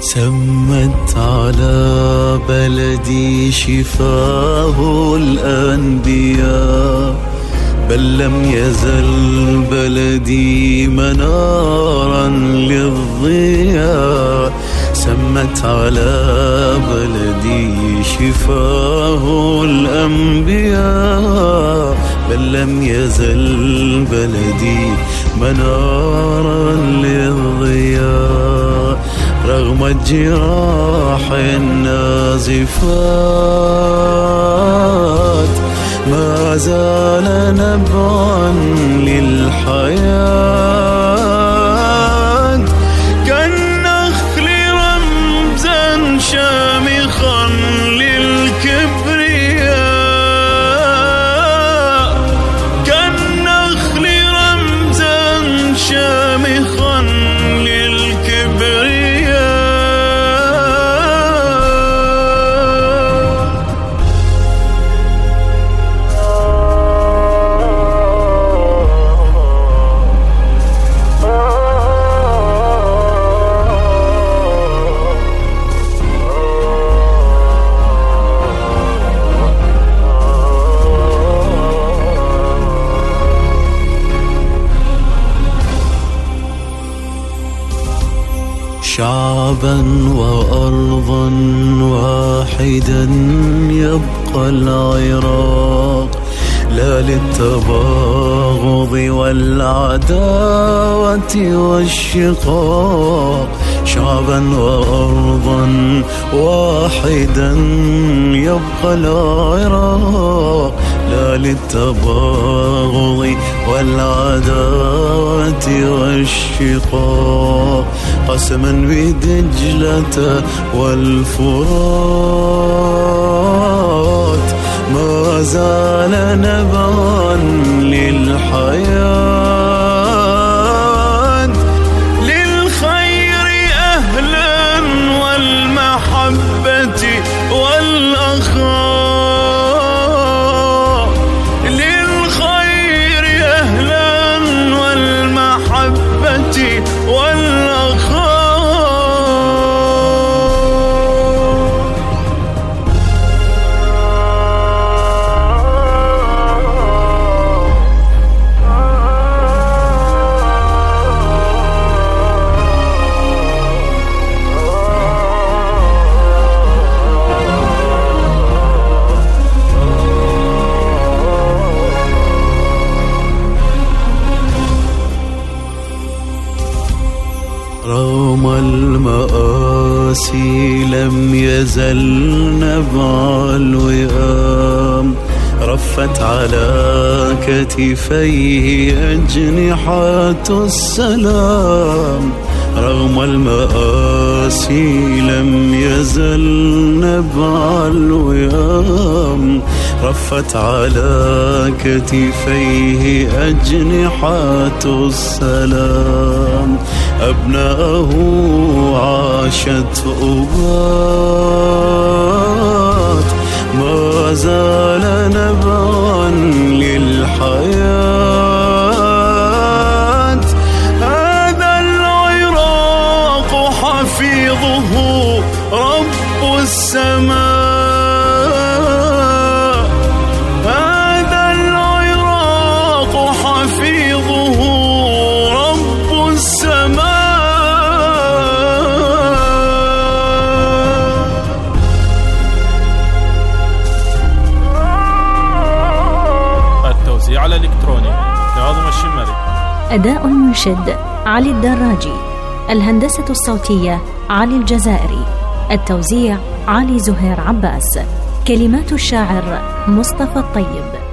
سمت على بلدي شفاه الأنبياء، بل لم يزل بلدي منارا للضياء. سمت على بلدي شفاه الأنبياء، بل لم يزل بلدي منارا للضياء. رغم الجراح النازفات ما زال نبعا للحياة، كالنخل رمزا شامخا للكبرياء، كالنخل رمزا شامخا للكبرياء. شعبا وأرضا واحدا يبقى العراق، لا للتباغض والعداوة والشقاق. شعبا وأرضا واحدا يبقى العراق، لا للتباغض والعداوة والشقاق. قسما بدجلة والفرات ما زال نبعا للحياة، للخير أهلا والمحبة والأخاء، للخير أهلا والمحبة والأخاء. رغم المآسي لم يزل نبع الوئام، رفت على كتفيه أجنحة السلام. رغم المآسي لم يزل نبع الوئام، رفت على كتفيه أجنحة السلام. أبناءه عاشت أبات، ما زال نبعا للحياة. هذا العراق حفيظه رب السماء، هذا العراق حفيظه رب السماء. التوزيع الإلكتروني كاظم الشمري. أداء المنشد علي الدراجي. الهندسة الصوتية علي الجزائري. التوزيع علي زهير عباس. كلمات الشاعر مصطفى الطيب.